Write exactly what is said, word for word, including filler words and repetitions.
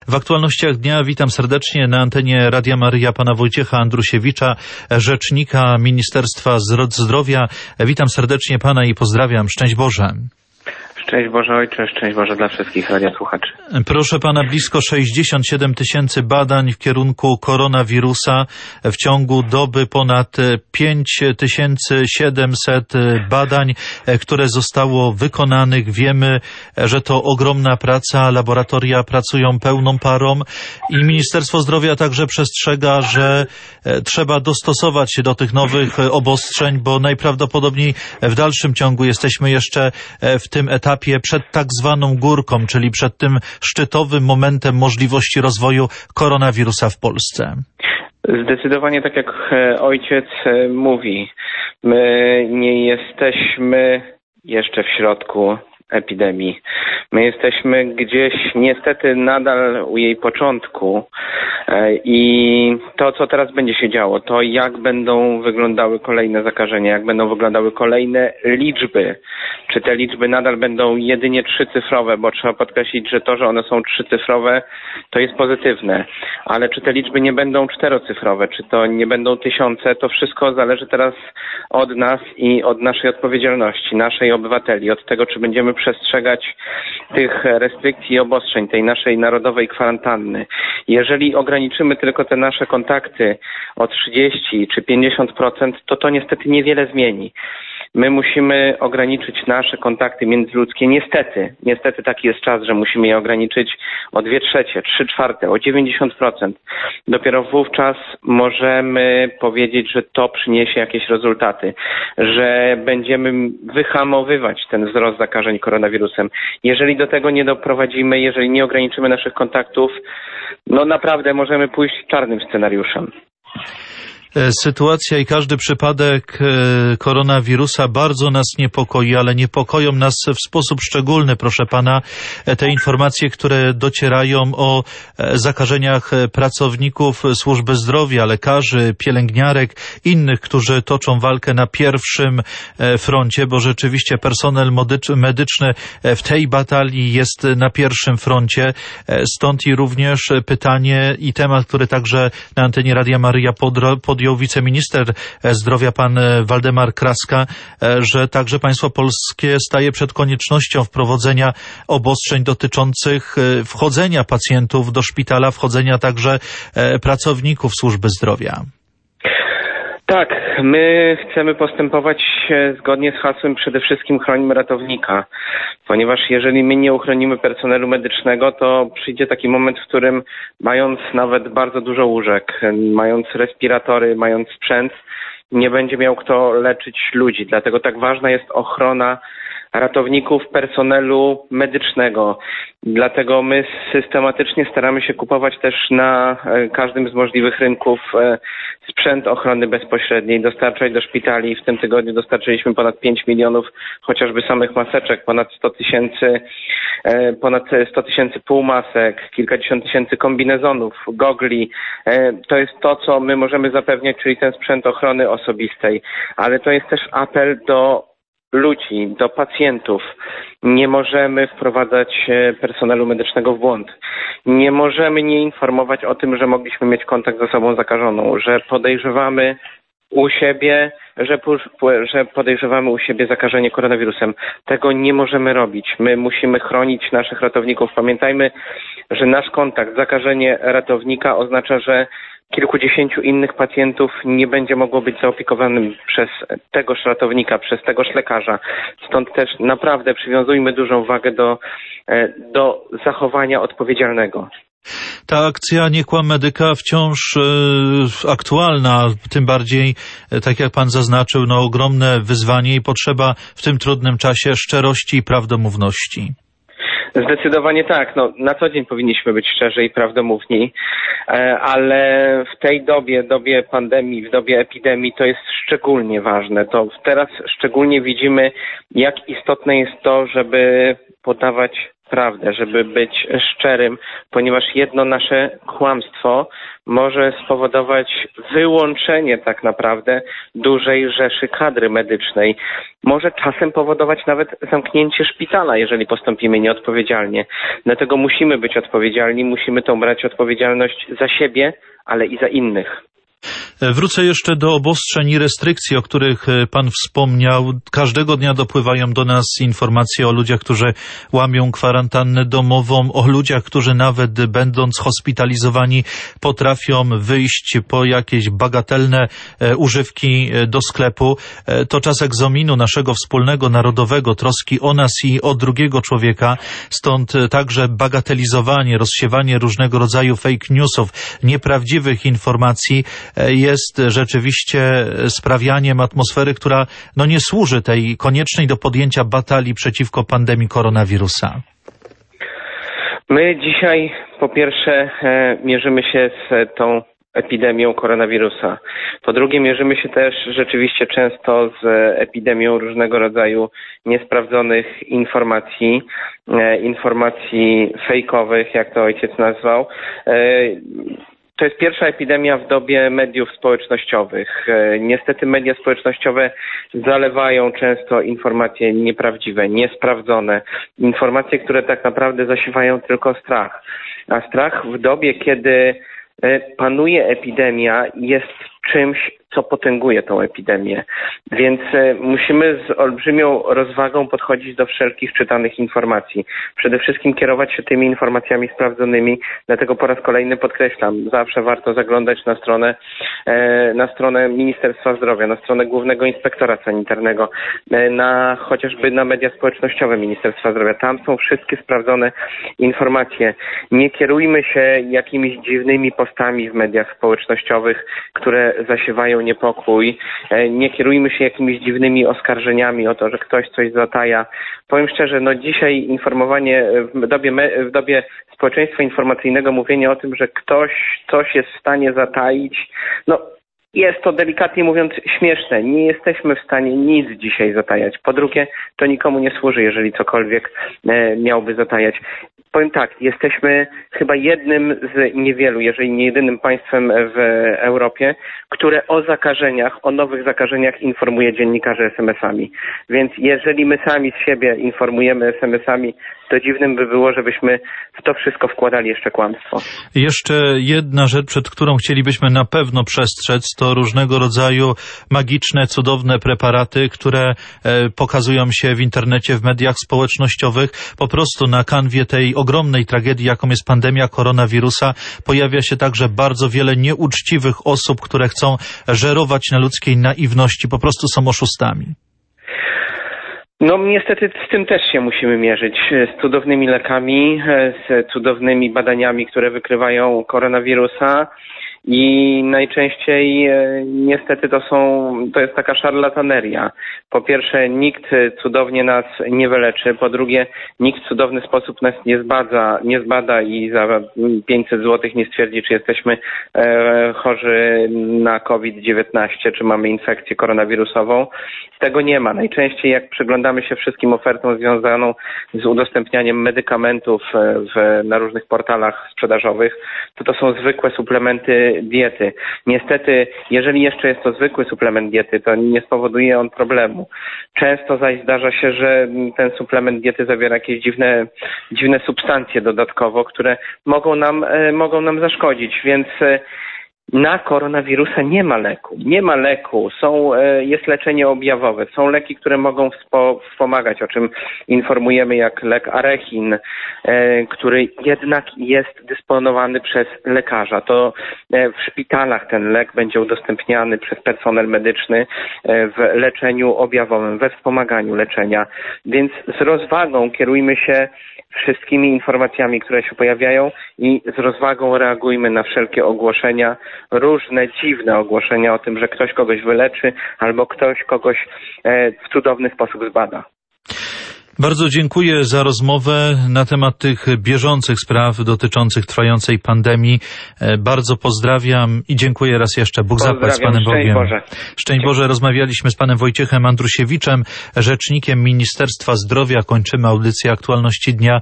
W aktualnościach dnia witam serdecznie na antenie Radia Maryja pana Wojciecha Andrusiewicza, rzecznika Ministerstwa Zdrowia. Witam serdecznie pana i pozdrawiam. Szczęść Boże. Szczęść Boże Ojcze, szczęść Boże dla wszystkich radiosłuchaczy. Proszę pana, blisko sześćdziesiąt siedem tysięcy badań w kierunku koronawirusa. W ciągu doby ponad pięć tysięcy siedemset badań, które zostało wykonanych. Wiemy, że to ogromna praca. Laboratoria pracują pełną parą i Ministerstwo Zdrowia także przestrzega, że trzeba dostosować się do tych nowych obostrzeń, bo najprawdopodobniej w dalszym ciągu jesteśmy jeszcze w tym etapie przed tak zwaną górką, czyli przed tym szczytowym momentem możliwości rozwoju koronawirusa w Polsce. Zdecydowanie tak jak ojciec mówi, my nie jesteśmy jeszcze w środku epidemii. My jesteśmy gdzieś niestety nadal u jej początku i to, co teraz będzie się działo, to jak będą wyglądały kolejne zakażenia, jak będą wyglądały kolejne liczby. Czy te liczby nadal będą jedynie trzycyfrowe, bo trzeba podkreślić, że to, że one są trzycyfrowe, to jest pozytywne. Ale czy te liczby nie będą czterocyfrowe, czy to nie będą tysiące, to wszystko zależy teraz od nas i od naszej odpowiedzialności, naszej obywateli, od tego, czy będziemy przestrzegać tych restrykcji i obostrzeń, tej naszej narodowej kwarantanny. Jeżeli ograniczymy tylko te nasze kontakty o trzydzieści czy pięćdziesiąt procent, to to niestety niewiele zmieni. My musimy ograniczyć nasze kontakty międzyludzkie. Niestety, niestety taki jest czas, że musimy je ograniczyć o dwie trzecie, trzy czwarte, o dziewięćdziesiąt procent. Dopiero wówczas możemy powiedzieć, że to przyniesie jakieś rezultaty, że będziemy wyhamowywać ten wzrost zakażeń koronawirusem. Jeżeli do tego nie doprowadzimy, jeżeli nie ograniczymy naszych kontaktów, no naprawdę możemy pójść czarnym scenariuszem. Sytuacja i każdy przypadek koronawirusa bardzo nas niepokoi, ale niepokoją nas w sposób szczególny, proszę pana, te informacje, które docierają o zakażeniach pracowników służby zdrowia, lekarzy, pielęgniarek, innych, którzy toczą walkę na pierwszym froncie, bo rzeczywiście personel medyczny w tej batalii jest na pierwszym froncie. Stąd i również pytanie i temat, który także na antenie Radia Maryja podjął wiceminister zdrowia pan Waldemar Kraska, że także państwo polskie staje przed koniecznością wprowadzenia obostrzeń dotyczących wchodzenia pacjentów do szpitala, wchodzenia także pracowników służby zdrowia. Tak, my chcemy postępować zgodnie z hasłem przede wszystkim chronimy ratownika, ponieważ jeżeli my nie uchronimy personelu medycznego, to przyjdzie taki moment, w którym mając nawet bardzo dużo łóżek, mając respiratory, mając sprzęt, nie będzie miał kto leczyć ludzi. Dlatego tak ważna jest ochrona ratowników, personelu medycznego. Dlatego my systematycznie staramy się kupować też na każdym z możliwych rynków sprzęt ochrony bezpośredniej, dostarczać do szpitali. W tym tygodniu dostarczyliśmy ponad pięć milionów chociażby samych maseczek, ponad sto tysięcy, ponad sto tysięcy półmasek, kilkadziesiąt tysięcy kombinezonów, gogli. To jest to, co my możemy zapewniać, czyli ten sprzęt ochrony osobistej. Ale to jest też apel do ludzi, do pacjentów. Nie możemy wprowadzać personelu medycznego w błąd. Nie możemy nie informować o tym, że mogliśmy mieć kontakt z osobą zakażoną, że podejrzewamy u siebie, że, że podejrzewamy u siebie zakażenie koronawirusem. Tego nie możemy robić. My musimy chronić naszych ratowników. Pamiętajmy, że nasz kontakt, zakażenie ratownika oznacza, że kilkudziesięciu innych pacjentów nie będzie mogło być zaopiekowanym przez tegoż ratownika, przez tegoż lekarza. Stąd też naprawdę przywiązujmy dużą wagę do, do zachowania odpowiedzialnego. Ta akcja Nie kłam medyka wciąż e, aktualna, tym bardziej, e, tak jak pan zaznaczył, no ogromne wyzwanie i potrzeba w tym trudnym czasie szczerości i prawdomówności. Zdecydowanie tak. No, na co dzień powinniśmy być szczerzy i prawdomówni, ale w tej dobie, dobie pandemii, w dobie epidemii to jest szczególnie ważne. To teraz szczególnie widzimy, jak istotne jest to, żeby podawać prawdę, żeby być szczerym, ponieważ jedno nasze kłamstwo może spowodować wyłączenie tak naprawdę dużej rzeszy kadry medycznej. Może czasem powodować nawet zamknięcie szpitala, jeżeli postąpimy nieodpowiedzialnie. Dlatego musimy być odpowiedzialni, musimy tą brać odpowiedzialność za siebie, ale i za innych. Wrócę jeszcze do obostrzeń i restrykcji, o których pan wspomniał. Każdego dnia dopływają do nas informacje o ludziach, którzy łamią kwarantannę domową, o ludziach, którzy nawet będąc hospitalizowani potrafią wyjść po jakieś bagatelne używki do sklepu. To czas egzaminu naszego wspólnego, narodowego, troski o nas i o drugiego człowieka. Stąd także bagatelizowanie, rozsiewanie różnego rodzaju fake newsów, nieprawdziwych informacji jest rzeczywiście sprawianiem atmosfery, która no nie służy tej koniecznej do podjęcia batalii przeciwko pandemii koronawirusa. My dzisiaj po pierwsze mierzymy się z tą epidemią koronawirusa. Po drugie mierzymy się też rzeczywiście często z epidemią różnego rodzaju niesprawdzonych informacji, informacji fejkowych, jak to ojciec nazwał. To jest pierwsza epidemia w dobie mediów społecznościowych. Niestety media społecznościowe zalewają często informacje nieprawdziwe, niesprawdzone, informacje, które tak naprawdę zasiewają tylko strach. A strach w dobie, kiedy panuje epidemia, jest czymś, co potęguje tą epidemię. Więc musimy z olbrzymią rozwagą podchodzić do wszelkich czytanych informacji. Przede wszystkim kierować się tymi informacjami sprawdzonymi, dlatego po raz kolejny podkreślam, zawsze warto zaglądać na stronę, na stronę Ministerstwa Zdrowia, na stronę Głównego Inspektora Sanitarnego, na chociażby na media społecznościowe Ministerstwa Zdrowia. Tam są wszystkie sprawdzone informacje. Nie kierujmy się jakimiś dziwnymi postami w mediach społecznościowych, które zasiewają niepokój. Nie kierujmy się jakimiś dziwnymi oskarżeniami o to, że ktoś coś zataja. Powiem szczerze, no dzisiaj informowanie w dobie, w dobie społeczeństwa informacyjnego, mówienie o tym, że ktoś coś jest w stanie zataić, no jest to delikatnie mówiąc śmieszne. Nie jesteśmy w stanie nic dzisiaj zatajać. Po drugie, to nikomu nie służy, jeżeli cokolwiek e, miałby zatajać. Powiem tak, jesteśmy chyba jednym z niewielu, jeżeli nie jedynym państwem w Europie, które o zakażeniach, o nowych zakażeniach informuje dziennikarzy es em esami. Więc jeżeli my sami z siebie informujemy es em esami, to dziwnym by było, żebyśmy w to wszystko wkładali jeszcze kłamstwo. Jeszcze jedna rzecz, przed którą chcielibyśmy na pewno przestrzec, to różnego rodzaju magiczne, cudowne preparaty, które pokazują się w internecie, w mediach społecznościowych. Po prostu na kanwie tej ogromnej tragedii, jaką jest pandemia koronawirusa, pojawia się także bardzo wiele nieuczciwych osób, które chcą żerować na ludzkiej naiwności, po prostu są oszustami. No niestety z tym też się musimy mierzyć. Z cudownymi lekami, z cudownymi badaniami, które wykrywają koronawirusa. I najczęściej niestety to są, to jest taka szarlataneria. Po pierwsze, nikt cudownie nas nie wyleczy. Po drugie, nikt w cudowny sposób nas nie zbada, nie zbada i za pięćset złotych nie stwierdzi, czy jesteśmy e, chorzy na kowid dziewiętnaście, czy mamy infekcję koronawirusową. Tego nie ma. Najczęściej jak przyglądamy się wszystkim ofertom związaną z udostępnianiem medykamentów w, na różnych portalach sprzedażowych, to to są zwykłe suplementy diety. Niestety, jeżeli jeszcze jest to zwykły suplement diety, to nie spowoduje on problemu. Często zaś zdarza się, że ten suplement diety zawiera jakieś dziwne, dziwne substancje dodatkowo, które mogą nam, mogą nam zaszkodzić, więc na koronawirusa nie ma leku. Nie ma leku. Są, jest leczenie objawowe. Są leki, które mogą wspomagać, o czym informujemy, jak lek Arechin, który jednak jest dysponowany przez lekarza. To w szpitalach ten lek będzie udostępniany przez personel medyczny w leczeniu objawowym, we wspomaganiu leczenia. Więc z rozwagą kierujmy się wszystkimi informacjami, które się pojawiają i z rozwagą reagujmy na wszelkie ogłoszenia, różne dziwne ogłoszenia o tym, że ktoś kogoś wyleczy albo ktoś kogoś w cudowny sposób zbada. Bardzo dziękuję za rozmowę na temat tych bieżących spraw dotyczących trwającej pandemii. Bardzo pozdrawiam i dziękuję raz jeszcze. Bóg zapłać z Panem Bogiem. Szczęść Boże. Szczęść Boże. Rozmawialiśmy z Panem Wojciechem Andrusiewiczem, rzecznikiem Ministerstwa Zdrowia. Kończymy audycję Aktualności Dnia.